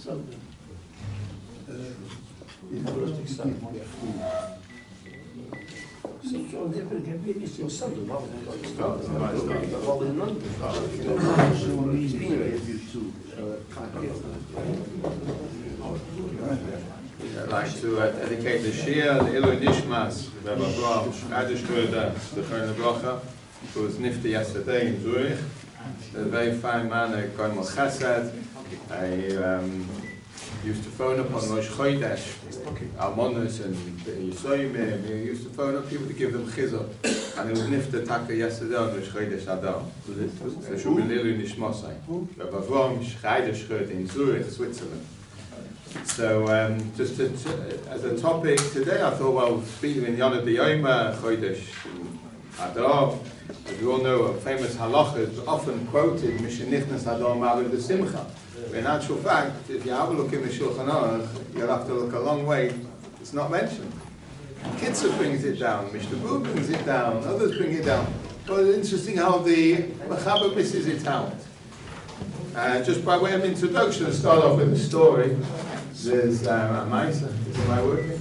I'd like to dedicate the Shia, the Ilu Nishmas, Rabbi Abraham Adishkirda, the Chayna Bracha, who was nifty yesterday in Zurich. A very fine man, a Goimel Chesed. I used to phone up on Rosh Chodesh, Almonos and Yisoyim. He used to phone up people to give them chizah. And it was nifty taka yesterday on Rosh Chodesh Adar. So it should be Ilu Nishmasai. Rabbi Abraham Adishkirda in Zurich, Switzerland. So, just as a topic today, I thought, well, speaking in Yonah B'Yoma Chodesh Adar, as you all know, a famous halacha is often quoted, Mishenichnas Adar Ma'avid B'Simcha. In actual fact, if you have a look in the Shulchan Aruch, you'll have to look a long way. It's not mentioned. Kitzur brings it down, Mishtabu brings it down, others bring it down. But it's interesting how the Mechaber misses it out. Just by way of introduction, I'll start off with a story. There's a Maisa. Is my working?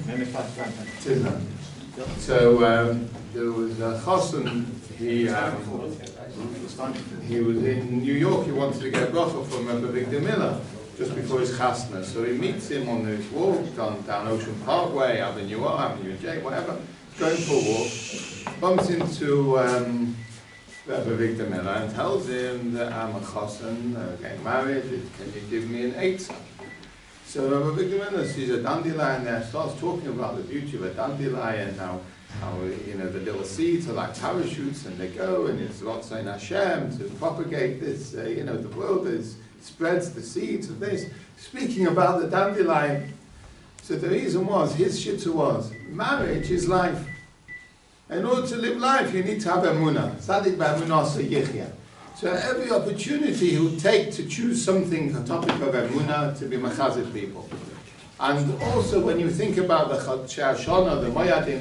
So there was a Chassan. He was in New York. He wanted to get a bracha from Rabbi Victor Miller just before his chasna. So he meets him on this walk down Ocean Parkway, Avenue R, Avenue J, whatever. Going for a walk, bumps into Rabbi Victor Miller and tells him that I'm a chassan, getting married. Can you give me an eitzah? So Rabbi Victor Miller sees a dandelion there, starts talking about the beauty of a dandelion, how the little seeds are like parachutes and they go, and it's Ratzon Hashem to propagate this, the world spreads the seeds of this. Speaking about the dandelion, so the reason was, his shittu was, marriage is life. In order to live life, you need to have emunah. Tzadik b'emunah yichya. So every opportunity he'll take to choose something, a topic of emunah, to be machazit people. And also when you think about the Chashona, the Moyadim,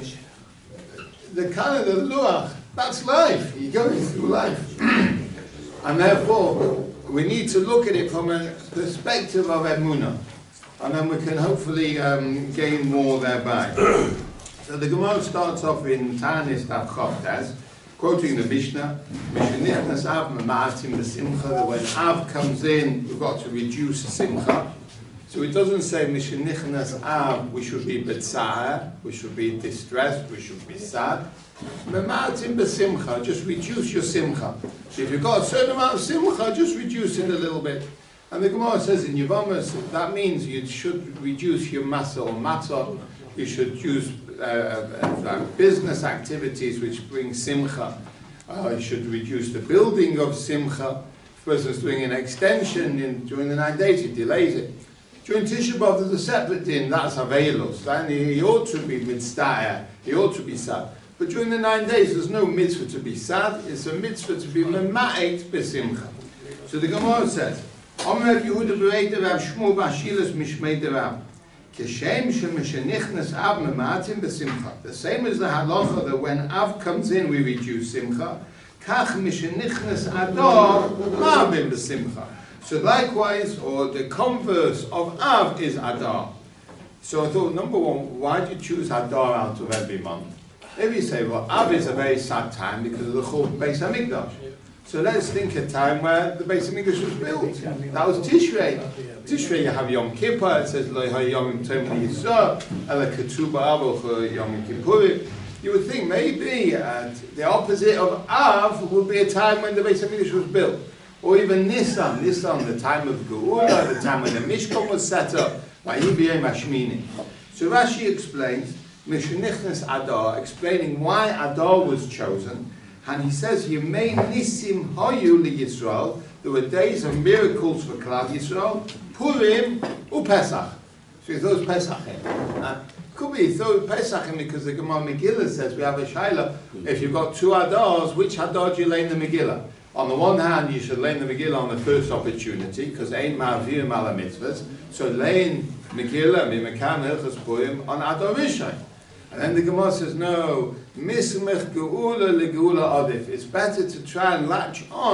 the kind of the luach, that's life. You're going through life. And therefore, we need to look at it from a perspective of emunah. And then we can hopefully gain more thereby. So the Gemara starts off in Tanis Daf Chavtes, quoting the Mishnah, Mishenichnas Av Ma'atim B'Simcha, that when Av comes in, we've got to reduce Simcha. So it doesn't say Mishenichnas Av, we should be B'Tza'ah, we should be distressed, we should be sad. Ma'atim B'Simcha, just reduce your Simcha. So if you've got a certain amount of Simcha, just reduce it a little bit. And the Gemara says in Yevamos, that means you should reduce your masa or matzah, you should use business activities which bring simcha. You should reduce the building of simcha. If a person's doing an extension during the 9 days, he delays it. During Tisha B'Av, there's a separate din, that's Avelos. And he ought to be mitzvah, he ought to be sad. But during the 9 days, there's no mitzvah to be sad, it's a mitzvah to be mema'et b'simcha. So the Gemara says, Omer Yehuda b'reid Rav Shmuel b'ashilas mishmei Rav. The same as the halacha that when Av comes in we reduce simcha. So likewise, or the converse of Av is Adar. So I thought, number one, why do you choose Adar out of every month? Maybe you say, well, Av is a very sad time because of the Churban Beis Hamikdash. So let's think a time where the Beis Hamikdash was built. That was Tishrei. Tishrei, you have Yom Kippur, it says, Lo Yom Tov Yisrael, Ela Ketuba Avoch Yom Kippurim. You would think maybe the opposite of Av would be a time when the Beis Hamikdash was built. Or even Nisan, the time of Geula, the time when the Mishkan was set up, by Yibiyei Mashmini. So Rashi explains, Mishenichnas Adar, explaining why Adar was chosen. And he says, Yemei Nisim Hoyu li Yisrael, there were days of miracles for Klal Yisrael, Purim uPesach. So he throws Pesach in. Could be he throws Pesach in because the Gemara Megillah says we have a Shaila. If you've got two Adars, which Adar do you lay in the Megillah? On the one hand, you should lay in the Megillah on the first opportunity, because Ein Ma'avir Mala Mitzvahs. So lay in Megillah, Mimekan Hilchas Purim, on Adar Rishon. And then the Gemara says, no, Mismech Geula le Geula Adif. It's better to try and latch on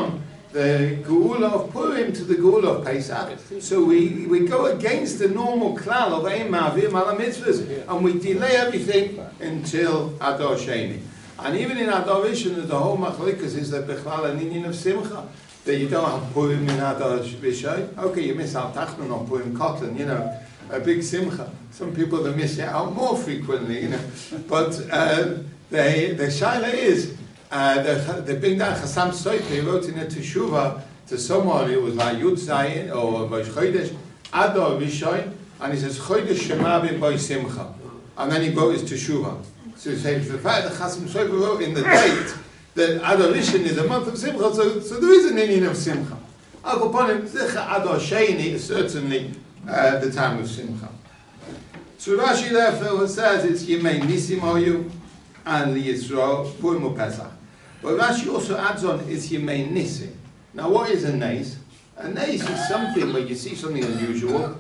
the Geula of Purim to the Geula of Pesach. So we go against the normal klal of Ein Ma'avir Mal HaMitzvahs, and we delay everything until Adar Sheni. And even in Adar Rishon, the whole machlikas is that Bechlal an inyan of Simcha, that you don't have Purim in Adar Rishon. Okay, you miss out Tachnon on Purim Kotlan, you know, a big Simcha. Some people they miss it out more frequently, you know. But the shaila is, the big down Chassam Sofer wrote in a Teshuvah to someone who was like Yud Zayin or Rosh Chodesh Adar Rishon, and he says Chodesh Shema B'Boy Simcha, and then he wrote his Teshuvah. So he says the fact that Chassam Sofer wrote in the date that Adar Rishon is a month of Simcha, so there is an inyan of Simcha. Al Kaponim Adar Sheni is certainly the time of Simcha. So Rashi therefore says it's Yemei Nisim Hoyu and Yisrael Purim Pesach. But Rashi also adds on it's Yemei Nisim. Now what is a nes? A nes is something where you see something unusual,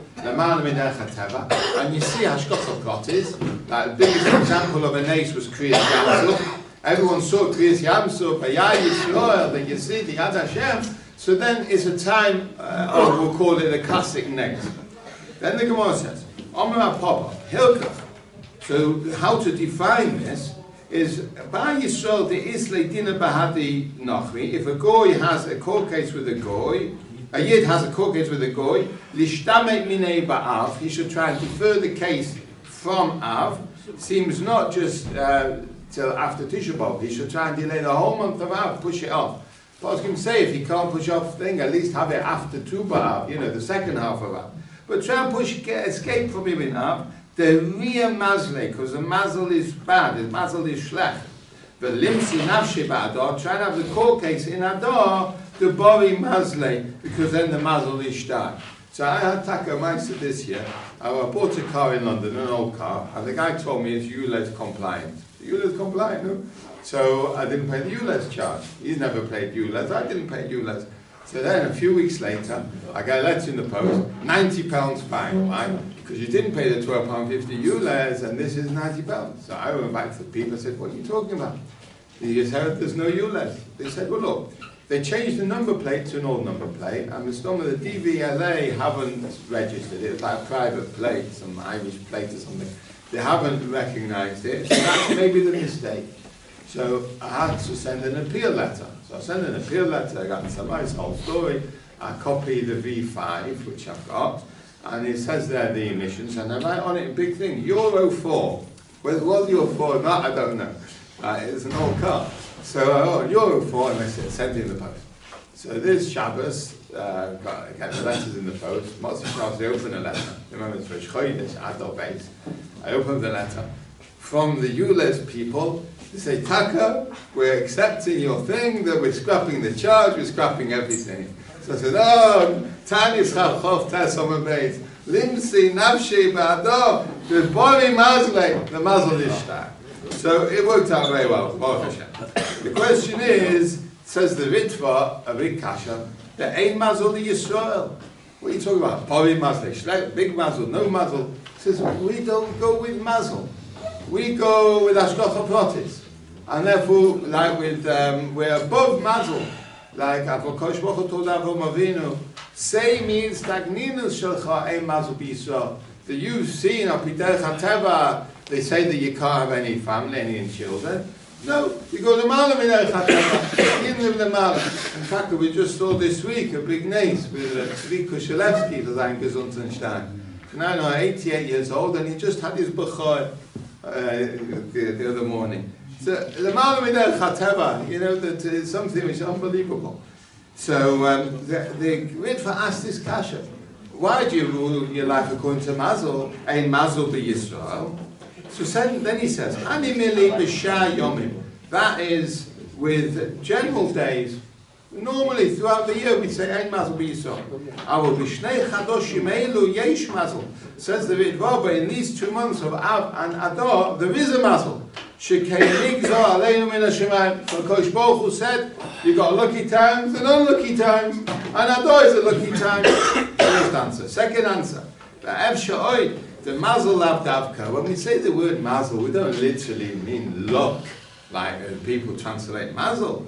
and you see Hashgacha Pratis. Like the biggest example of a nes was Kriyas Yamsuf. Everyone saw Kriyas Yamsuf, Ayah Yisrael, that you see the Yad Hashem. So then it's a time, we'll call it a classic nes. Then the Gemara says, Omer Papa, Hilkach. So how to define this is by Yisrael the Islay Dina Bahadi Nachri. If a goy has a court case with a goy, a yid has a court case with a goy, Lishtamek Minei Ba'av, he should try and defer the case from Av. Seems not just till after Tisha B'Av. He should try and delay the whole month of Av, push it off. Poskim say if he can't push off the thing, at least have it after Tu B'Av, you know, the second half of Av. But try and escape from him in Av. The real mazle, because the mazel is bad, the mazel is schlecht. The limsi nafshi ba'adar, try and have the court case in Adar, the bori mazle, because then the mazel is stark. So I had Taka Maisa this year. I bought a car in London, an old car, and the guy told me it's ULEZ compliant. ULEZ compliant, no? So I didn't pay the ULEZ charge. He's never paid ULEZ, I didn't pay ULEZ. So then a few weeks later, I got a letter in the post, £90 fine, right? Because you didn't pay the £12.50 ULEZ, and this is £90. So I went back to the people and said, what are you talking about? He said, there's no ULEZ. They said, well look, they changed the number plate to an old number plate, and the some of the DVLA haven't registered it. It's like a private plate, some Irish plate or something. They haven't recognised it, so that's maybe the mistake. So I had to send an appeal letter. So I sent an appeal letter, I got somebody's whole story, I copied the V5, which I've got, and it says there the emissions, and I write on it a big thing, Euro 4. Whether it was Euro 4 or not, I don't know. It's an old car. So Euro 4, and I said, send it in the post. So this Shabbos, got the letters in the post. Most of the Shabbos, they open a letter. Remember, it's Rosh Chodesh, Adar base. I opened the letter. From the ULEZ people, they say, Taka, we're accepting your thing, that we're scrapping the charge, we're scrapping everything. So I said, oh, Tanis Chachov Tassom Beis, Limsi Nafshi Ba'ador, the Bori Mazle, the Mazel Ishtar. So it worked out very well, Baruch Hashem. The question is, says the Ritva, a big kasha, that ain't Mazel Yisrael. What are you talking about? Bori Mazle, big Mazel, no Mazel. Says, we don't go with Mazel. We go with Hashgacha Pratis. And therefore, like with, we're above Mazel. Like Avokosh Baruch Hu told Avram Avinu, say means Tagninus Shelcha Ein Mazel B'Yisrael. That you've seen, Apidech HaTeva, they say that you can't have any family, any children. No, you go to Malam Minech HaTeva. You didn't live in Malam. In fact, we just saw this week a big nace with Tzvi Kushelevsky, the Zayn Gesundheitstein. Now, 88 years old, and he just had his Bechor the other morning. So the Malam Minech HaTeva, you know, that is something which is unbelievable. So the Ritva asked this kasha, why do you rule your life according to Mazel, Ein Mazel B'Yisrael? So then he says, Ani Mili B'Shah Yomim. That is with general days. Normally throughout the year we say Ein Mazel B'Yisrael. Our B'Shnei Chadoshim Eilu Yesh Mazel. Says the Ritva, but in these 2 months of Av and Adar there is a Mazel. Shekei Nigzor Aleinu Min HaShemayim. So Kosh Baruch Hu said, you got lucky times and unlucky times, and Adar is a lucky time. First answer. Second answer, Ba'ev Sha'oi, the Mazel Lav Davka. When we say the word Mazel, we don't literally mean luck. like people translate mazel.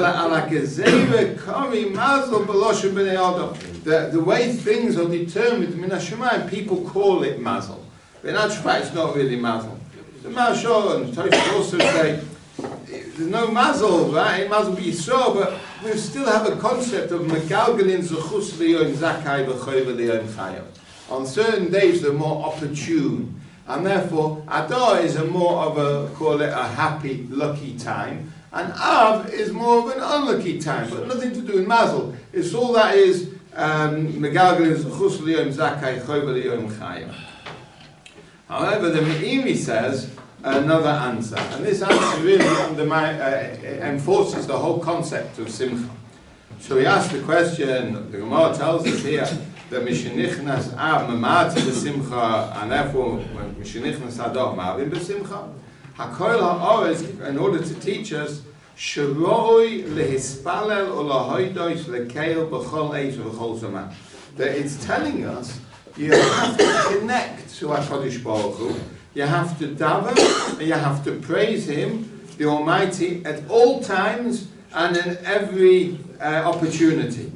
The way things are determined min hashamayim, people call it mazel. But in actual fact, it's not really mazel. The Mashal and Tosfos also say there's no mazel, right? Mazel b'Yisrael, but we still have a concept of megalgalin zechus liyom zakai v'choyva liyom chayav. On certain days, they're more opportune, and therefore Adar is a more of a, call it a happy, lucky time, and Av is more of an unlucky time, but nothing to do with mazel. It's all that is megalgalin zechus liyom zakai choyva liyom chayav. However, the Meiri says another answer, and this answer really enforces the whole concept of Simcha. So he asked the question, the Gemara tells us here that Mishenichnas Av Mamati B'Simcha, and therefore when Mishenichnas Adar Mavim B'Simcha, Hakol HaOrez, in order to teach us, Sheroi Lehispalel Olahoidois Lekeil B'Chol Eiz V'Chol Zaman. That it's telling us you have to connect to HaKadosh Baruch Hu, you have to daven, and you have to praise Him, the Almighty, at all times and in every opportunity.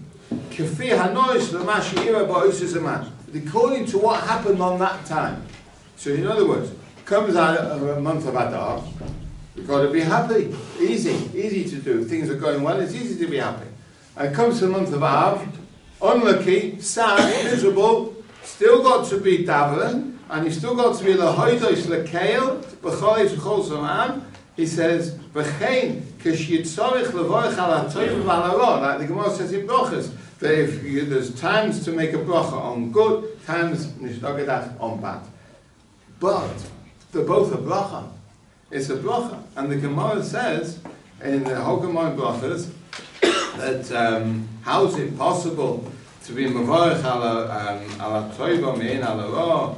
According to what happened on that time. So in other words, comes out of a month of Adar, we've got to be happy. Easy to do. Things are going well, it's easy to be happy. And it comes to the month of Av, unlucky, sad, miserable, still got to be daven, and you still got to be lahoidos lekeil b'cholis v'chol zaman. He says v'chein k'shitzorich levorich al ha'tov v'al ha'ra. Like the Gemara says in brachas, that if there's times to make a bracha on good, times nishtagedach on bad. But they're both a bracha. It's a bracha, and the Gemara says in the whole Gemara brachas that how is it possible to be mevorich al ha'tov me'in al ha'ra?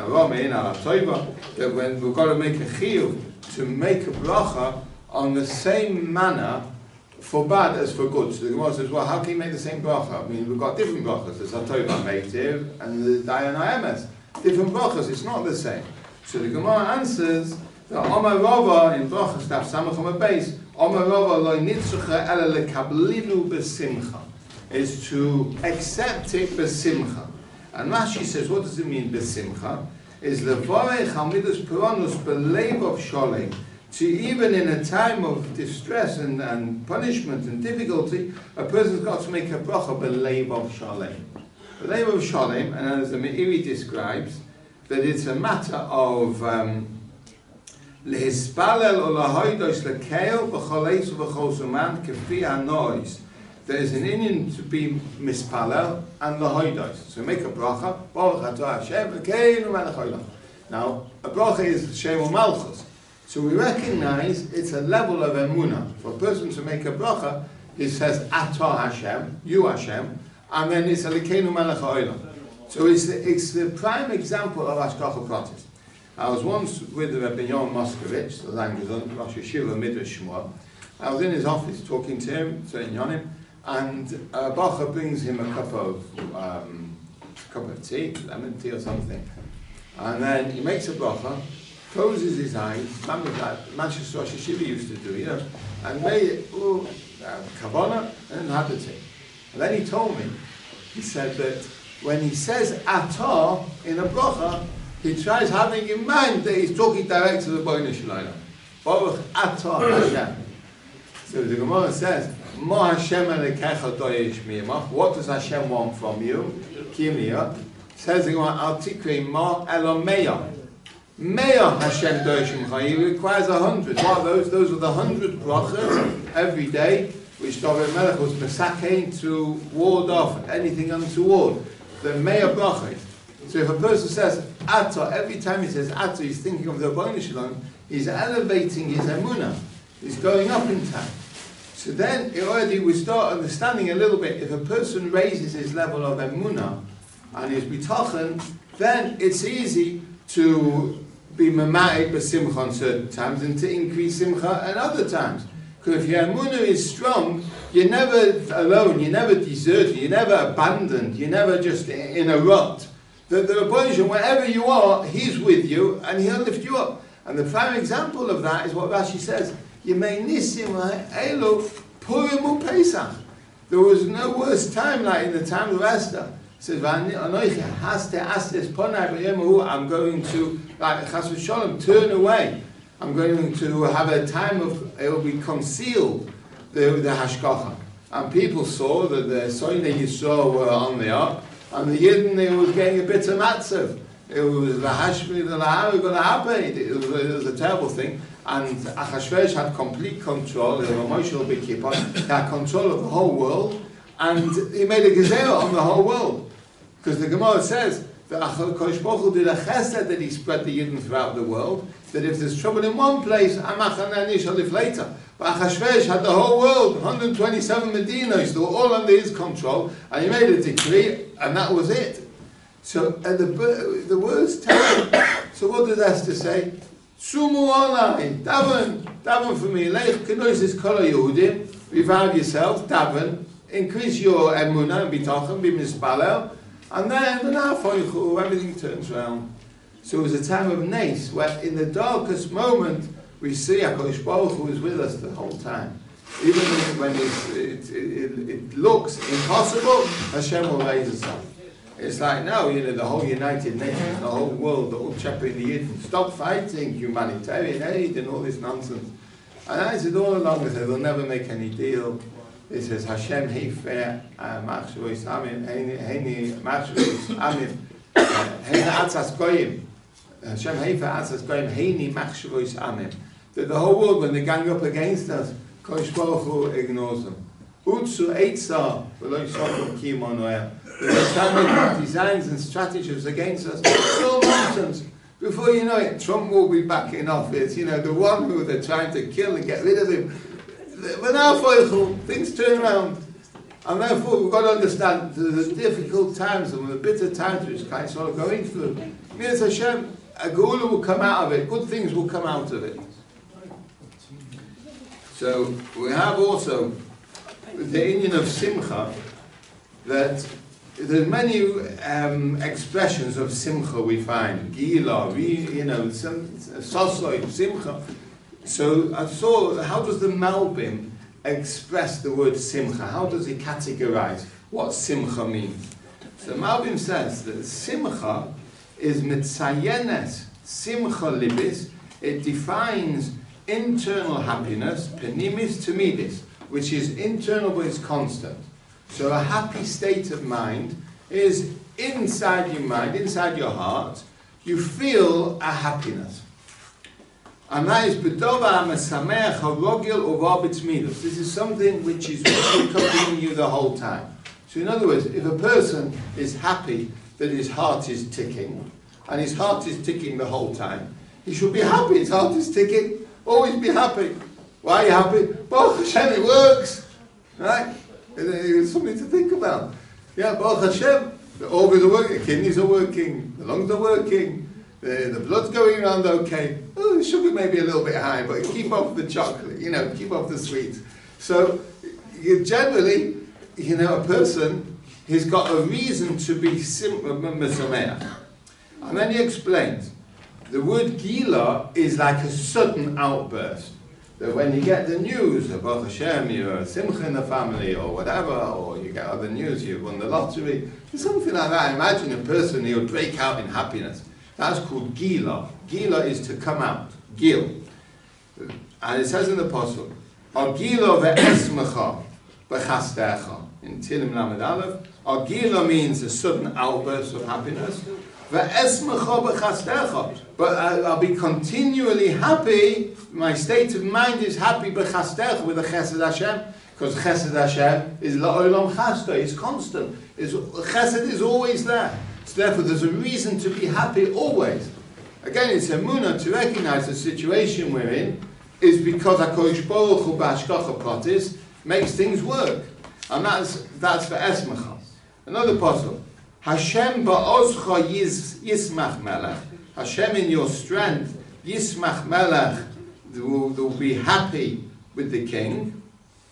That when we've got to make a chiyuv to make a bracha on the same manner for bad as for good. So the Gemara says, well, how can you make the same bracha? I mean, we've got different brachas. There's Hatoiva Meitiv and the Dayan HaEmes. Different brachas, it's not the same. So the Gemara answers that Omar Rava in brachas Daf Samach on the base, Omar Rava lo nitzucha ela lekablilu b'simcha, is to accept it b'simcha. And Rashi says, what does it mean, b'simcha? Is the vorech hamidus peronus b'leiv of sholem. To even in a time of distress and punishment and difficulty, a person's got to make a bracha b'leiv of sholem. B'leiv of sholem, and as the Meiri describes, that it's a matter of lehispalel or lahoidos lekeil b'choleis v'chol zuman kefi ha'nois. There is an Indian to be mispalel and lahoidos. So make a bracha, Baruch atah Hashem, Elokeinu melech haolam. Now, a bracha is Shem Malchus. So we recognize it's a level of emunah. For a person to make a bracha, he says atah Hashem, you Hashem, and then it's Elokeinu melech haolam. So it's the prime example of Hashgacha Pratis. I was once with Rabbi Yoram Moskovich, the language on Rosh Yeshiva Midrash Shmuel. I was in his office talking to him, saying Yonim, and Bacha brings him a cup of tea, lemon tea or something. And then he makes a bracha, closes his eyes, like Manchester Rosh Yeshiva used to do, and made it, kavana, and had the tea. And then he told me, he said that when he says atah in a bracha, he tries having in mind that he's talking direct to the Boinah Shalayla. Baruch atah Hashem. So the Gemara says, Ma Hashem elekecha doyesh miyamach. What does Hashem want from you? Kimiyah. Says the Gemara, Al tikri ma elomeya. Meya Hashem doyesh miyamach. He requires 100. What are those? Those are the 100 brachas every day, which David Melech was mesakein to ward off anything untoward. The Meya brachas. So if a person says Atah, every time he says Atah, he's thinking of the Boinah Shalom, he's elevating his emunah. He's going up in time. So then we start understanding a little bit, if a person raises his level of emunah and his bitachon, then it's easy to be mama'ik b'simcha on certain times and to increase simcha at other times. Because if your emunah is strong, you're never alone, you're never deserted, you're never abandoned, you're never just in a rut. The Rebbeinu, wherever you are, He's with you and He'll lift you up. And the prime example of that is what Rashi says. Yemei Nisim Elu Purim uPesach. There was no worse time like in the time of Esther. It says, I'm going to, like Chas v'Sholom, turn away. I'm going to have a time of, it will be concealed, the Hashgacha. And people saw that the Soine Yisrael were on the ark, and the Yidden, it was getting a bit of matzav. It was the Hashmi, the Lahar, going to happen. It was a terrible thing. And Achashverosh had complete control, the Moshe B'Kippur, he had control of the whole world, and he made a gezerah on the whole world. Because the Gemara says that Kodesh Baruch Hu did a chesed that he spread the Yidden throughout the world, that if there's trouble in one place, Amachanani shall live later. But Achashverosh had the whole world, 127 Medinos, they were all under his control, and he made a decree, and that was it. So at the worst time, so what does Esther say? Sumu olai, daven for me. Leich kenosis kol haYehudim. Revive yourself, daven. Increase your emunah and bitachon, be mispalel, and then everything turns around. So it was a time of nes, where in the darkest moment we see HaKadosh Baruch Hu is with us the whole time. Even when it looks impossible, Hashem will raise us up. It's like now, the whole United Nations, the whole world, the whole Shepherd the Yidden, stop fighting humanitarian aid and all this nonsense. And I said all along, they said they'll never make any deal. It says Hashem Hefer Machshavos Amim, Heini Machshavos Amim, Heini Atzas Goyim. Hashem Hefer Atzas Goyim, Heini Machshavos Amim. That the whole world, when they gang up against us, Kodesh Baruch Hu ignores them. Utsu Eitzah, V'lo Yisrael Kimo Noel. They're trying to make designs and strategies against us. It's all nonsense. Before you know it, Trump will be back in office. The one who they're trying to kill and get rid of him. But now, things turn around. And therefore, we've got to understand the difficult times and the bitter times which Klal Yisrael are going through. Means Hashem, a geula will come out of it. Good things will come out of it. So, we have also the Indian of Simcha, that there's many expressions of Simcha we find. Gila, Sosoi, Simcha. So I saw, how does the Malbim express the word Simcha? How does he categorize what Simcha means? So Malbim says that Simcha is Mitzayenes, Simcha Libis. It defines internal happiness, Penimis Tamidis, which is internal but it's constant. So a happy state of mind is inside your mind, inside your heart, you feel a happiness. And that is B'dova HaMesameach HaRogil Uva B'tzmidus. This is something which is accompanying you the whole time. So in other words, if a person is happy that his heart is ticking, and his heart is ticking the whole time, he should be happy, his heart is ticking, always be happy. Why are you happy? Baruch Hashem, it works! Right? It's something to think about. Yeah, Baruch Hashem, the organs are working, the kidneys are working, the lungs are working, the blood's going around okay. Oh, the sugar may be a little bit high, but keep off the chocolate, keep off the sweets. So, generally, a person, he's got a reason to be mesameach. And then he explains, the word gila is like a sudden outburst. That when you get the news about Hashem, you're a simcha in the family, or whatever, or you get other news, you've won the lottery, something like that. Imagine a person who will break out in happiness. That's called gila. Gila is to come out. Gil. And it says in the Apostle, Gila ve'esmecha b'chastecha. In Tilim Lamed Aleph, Gila means a sudden outburst of happiness. Ve'esmecha b'chastecha. But I'll be continually happy. My state of mind is happy b'chastecha, with the chesed Hashem. Because chesed Hashem is la'olam chasta. It's constant. Chesed is always there. So therefore there's a reason to be happy always. Again, it's emunah to recognize the situation we're in is because HaKadosh Baruch Hu b'hashgacha pratis makes things work. And that's for esmecha. Another apostle. Hashem ba'ozcha yismach melech. Hashem in your strength, yismach melech, will be happy with the king.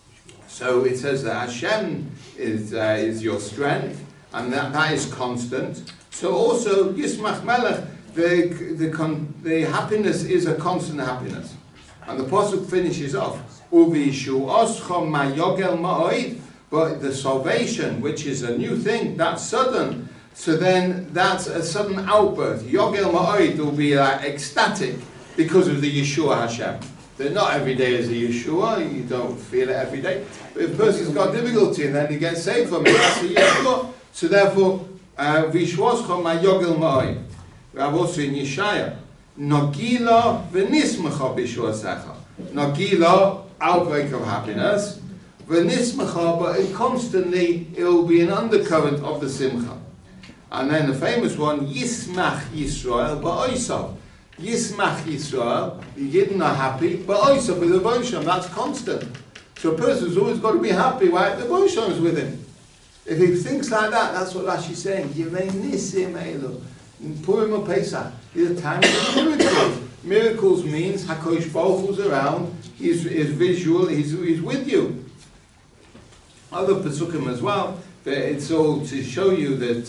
So it says that Hashem is your strength, and that is constant. So also yismach melech, the happiness is a constant happiness. And the Pasuk finishes off, Uvishu'oschom ma'yogel ma'oid, but the salvation, which is a new thing, that's sudden. So then that's a sudden outburst. Yogel ma'oid will be ecstatic because of the Yeshua Hashem. That not every day is a Yeshua, you don't feel it every day. But if a person's got difficulty and then he gets saved from it, that's a Yeshua. So therefore, Vishwoschom ma'yogel ma'oid. We have also in Yeshaya, Nagila v'nismecha b'shuasecha. Nagila, outbreak of happiness. V'nismecha, but constantly it will be an undercurrent of the simcha. And then the famous one, Yismach Yisrael ba'oisav. Yismach Yisrael, the Yidden are happy, but oisav with the Bosham, that's constant. So a person's always got to be happy, right? The Bosham is with him. If he thinks like that, that's what Rashi is saying. Yimei nisim elu. Purim or Pesach is a time of miracles. Miracles means HaKadosh Baruch Hu's around, he's visual, he's with you. Other Pesukim as well, but it's all to show you that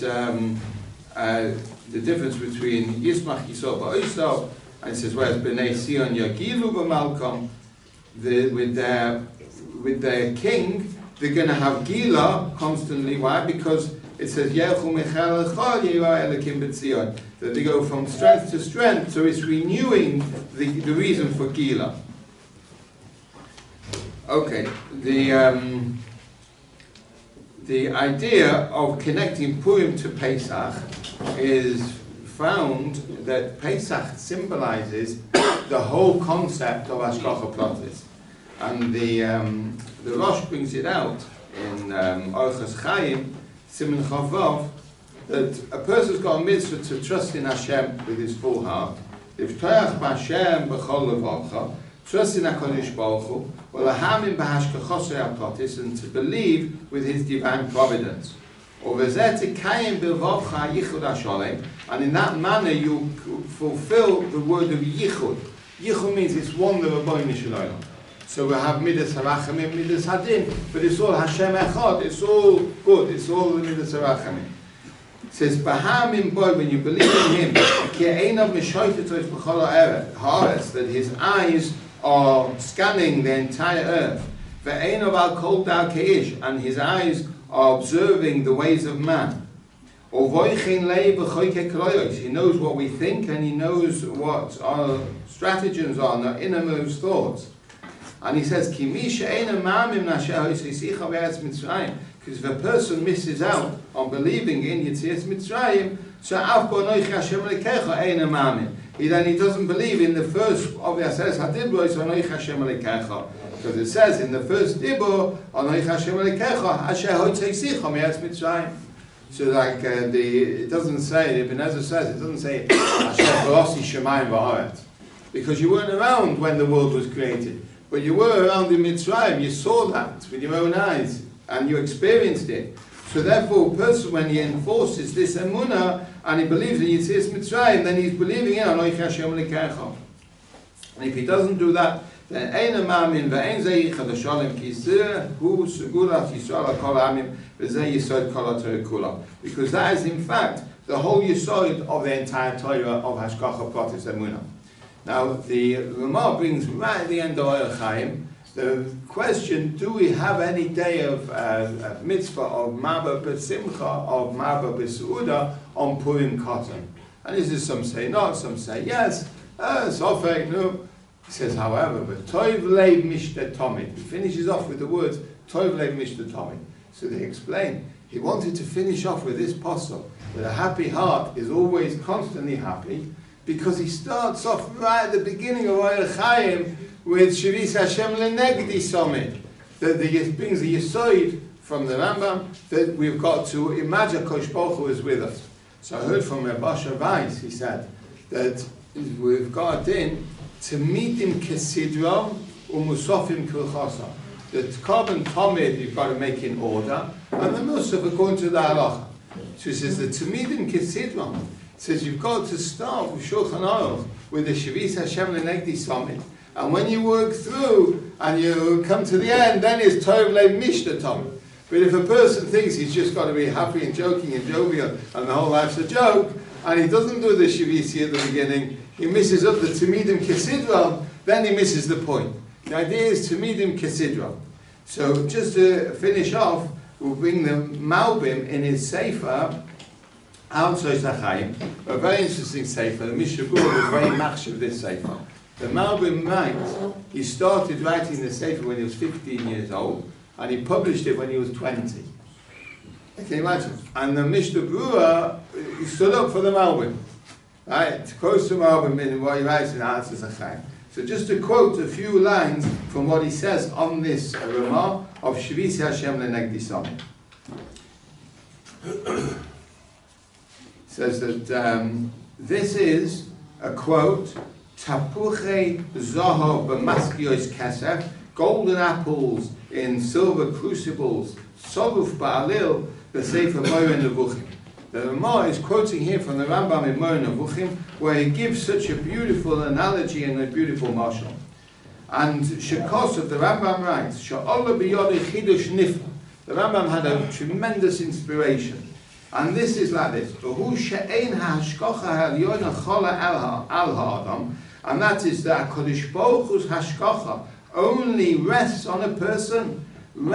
the difference between Yismach Yisrael Ba'osav, and it says, whereas B'nai Sion Yagilu B'malkom, with their king, they're going to have Gila constantly. Why? Because it says, that they go from strength to strength, so it's renewing the reason for Gila. Okay, the idea of connecting Purim to Pesach is found that Pesach symbolizes the whole concept of Hashgacha Pratis. And the Rosh brings it out in Orchos Chaim, Siman Chavav, that a person's got a mitzvah to trust in Hashem with his full heart. If Toyach B'Hashem b'chol levavcha, trust in HaKadosh Baruch Hu, v'lahamin b'hashgachosei hapratis, and to believe with his divine providence. U'v'zeh tikayim b'levavcha yichud hasholem, and in that manner you fulfill the word of yichud. Yichud means it's one of the Rebbeinu Shalom. So we have Midas Harachamim, Midas Hadin, but it's all Hashem Echad, it's all good, it's all the Midas Harachamim. It says, Bahamim boy, when you believe in him, that his eyes are scanning the entire earth, and his eyes are observing the ways of man. He knows what we think, and he knows what our stratagems are, and our innermost thoughts. And he says, because if a person misses out on believing in Yetzias Mitzrayim, he doesn't believe in the first of the Aseres HaDibros, because it says in the first Dibur, so like it doesn't say, Ibn Ezra says, it doesn't say because you weren't around when the world was created. But you were around in Mitzrayim, you saw that with your own eyes, and you experienced it. So therefore, a person, when he enforces this emunah, and he believes in Yetzias Mitzrayim, then he's believing in Anoich Hashem Lekecha. And if he doesn't do that, then Ein Amamin ve'ein Zeicha Hashalem Kisir Hu Segulat Yisrael Kol Amim ve'Zei Yisod Kol HaTorah Kula. Because that is in fact the whole Yisod of the entire Torah of Hashgacha Pratis Emunah. Now, the Ramah brings right at the end of Orchos Chaim the question, do we have any day of mitzvah, of Maba B'Simcha, of Maba B'Seuda on Purim Katan? And this is, some say not, some say yes, Sofek, no. He says, however, but Toiv Leiv Mishta Tomid. He finishes off with the words, Toiv Leiv Mishta Tomid. So they explain, he wanted to finish off with this pasuk, that a happy heart is always constantly happy, because he starts off right at the beginning of Orchos Chaim with Shavis Hashem Lenegdi Somid, that brings the Yesod from the Rambam, that we've got to imagine Kosh Baruch Hu is with us. So I heard from Rabbi Weiss, he said, that we've got in to meet him Kesidram Umusofim Kilchasa. The Tkab and Tomid you've got to make in order, and the Musaf according to the halacha. So he says that to meet him Kesidram, says you've got to start with Shulchan Aruch with the Shavis Hashem Lenegdi Somid. And when you work through and you come to the end, then it's Tov Lev Mishta Tom. But if a person thinks he's just got to be happy and joking and jovial and the whole life's a joke, and he doesn't do the Shavisi at the beginning, he misses up the Tamidim Kesidron, then he misses the point. The idea is Tamidim Kesidron. So just to finish off, we'll bring the Malbim in his Sefer, outside Chaim, a very interesting Sefer. The Mishnah Berurah was very much of this Sefer. The Malbim writes, he started writing the Sefer when he was 15 years old, and he published it when he was 20. Can you imagine? And the Mishnah Berurah, he stood up for the Malbim. Right? To quote the Malbim in what he writes in Answers Chaim. So just to quote a few lines from what he says on this Ramah of Shvisi Hashem Lenegdi Sameh. Says that this is a quote, Tapuche Zohar b'maskiyos kesef, golden apples in silver crucibles, Soruf ba'alil b'sefer Moreh Nevuchim. The Ramah is quoting here from the Rambam in Moreh Nevuchim, where he gives such a beautiful analogy and a beautiful mashal. And Shekosov, the Rambam writes, Sha'olah b'yodei chidush nifla. The Rambam had a tremendous inspiration. And this is like this. And that is that HaKadosh Baruch Hu's hashgacha only rests on a person in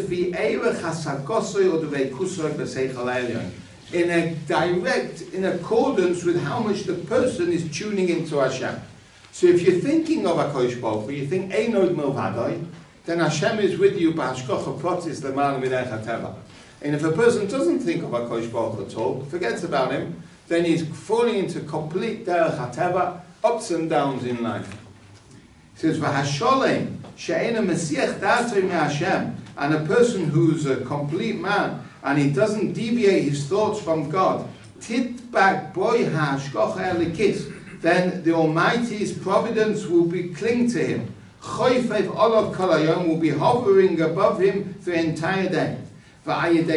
accordance with how much the person is tuning into Hashem. So if you're thinking of HaKadosh Baruch Hu, you think Einod Milvadai, then Hashem is with you by hashgacha pratis l'malam midei chateva. And if a person doesn't think of HaKadosh Baruch Hu at all, forgets about him, then he's falling into complete derech hateva, ups and downs in life. He says, "V'hasholem she'ena mesiach da'atoi me'Hashem," and a person who's a complete man and he doesn't deviate his thoughts from God, titbak boy ha'hashgacha elikis, then the Almighty's providence will be cling to him. Choyfev olav kol hayom will be hovering above him the entire day. And in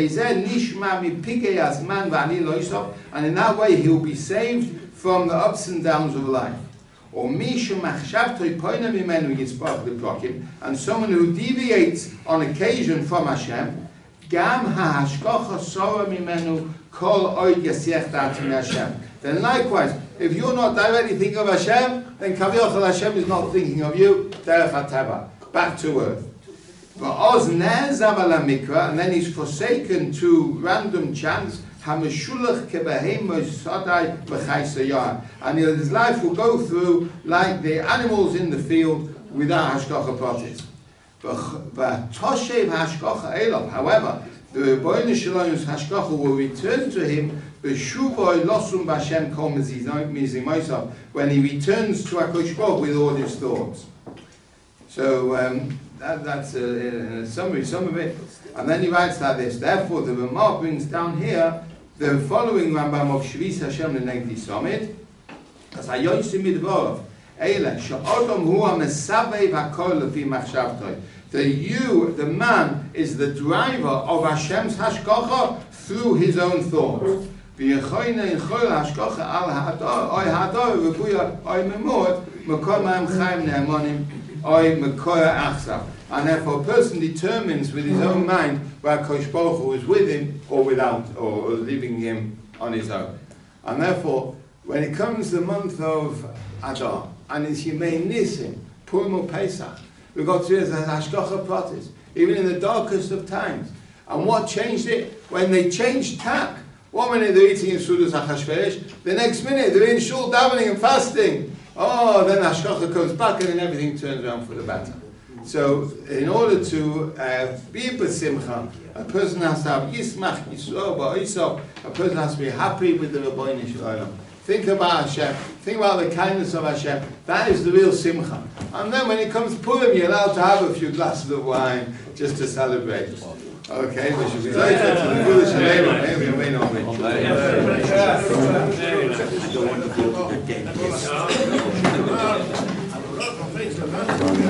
that way he'll be saved from the ups and downs of life. And someone who deviates on occasion from Hashem, then likewise, if you're not directly thinking of Hashem, then Kaviyachal Hashem is not thinking of you, back to earth. And then he's forsaken to random chance, and his life will go through like the animals in the field without hashgacha pratis. However, the Rebbeinu Shalom's hashgacha will return to him when he returns to HaKadosh Baruch Hu with all his thoughts. So that's a summary, some of it. And then he writes like this. Therefore, the Ramah brings down here the following Rambam of Shvisi Hashem Lenegdi Sameh. As Hayoysim Midvorov, Eile She'odom Hu HaMesabei V'Hakol Lefi Machshavtoi. That you, the man, is the driver of Hashem's hashgacha through his own thoughts. V'yechoyne in chol hashgacha al ha'ador oy ha'ador v'buya oy memot mekol ma'am chaim ne'emonim. And therefore a person determines with his own mind where HaKadosh Baruch Hu is with him or without, or leaving him on his own. And therefore, when it comes the month of Adar, and it's Yemei Nisim, Purim or Pesach, we've got to do as Hashgacha Pratis, even in the darkest of times. And what changed it? When they changed tak, 1 minute they're eating in Sudas HaChashverosh, the next minute they're in shul davening and fasting. Oh, then Hashgacha comes back and then everything turns around for the better. So, in order to be b'simcha, a person has to have yismach, yisro, ba'isov, a person has to be happy with the Rebbeinu Shalom. Think about Hashem, think about the kindness of Hashem, that is the real simcha. And then when it comes to Purim, you're allowed to have a few glasses of wine just to celebrate. Okay, we should be like that to the Gula Shalom.